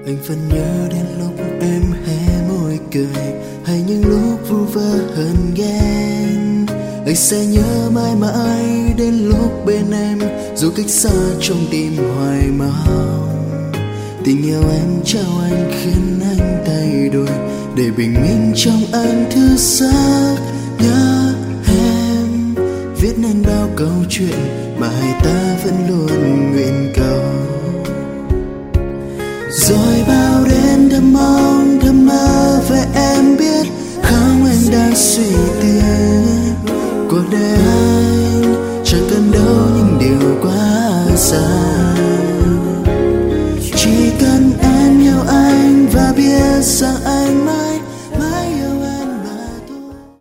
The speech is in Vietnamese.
Anh vẫn nhớ đến lúc em hé môi cười, hay những lúc vu vơ hờn ghen. Anh sẽ nhớ mãi mãi đến lúc bên em, dù cách xa trong tim hoài mong. Tình yêu em trao anh khiến anh thay đổi, để bình minh trong anh thứ giấc nhớ em. Viết nên bao câu chuyện mà hai ta vẫn luôn nguyện cầu. Rồi bao đêm thầm mong thầm mơ về em, biết không anh đang suy tư. Cuộc đời anh chẳng cần đâu những điều quá xa, chỉ cần em yêu anh và biết rằng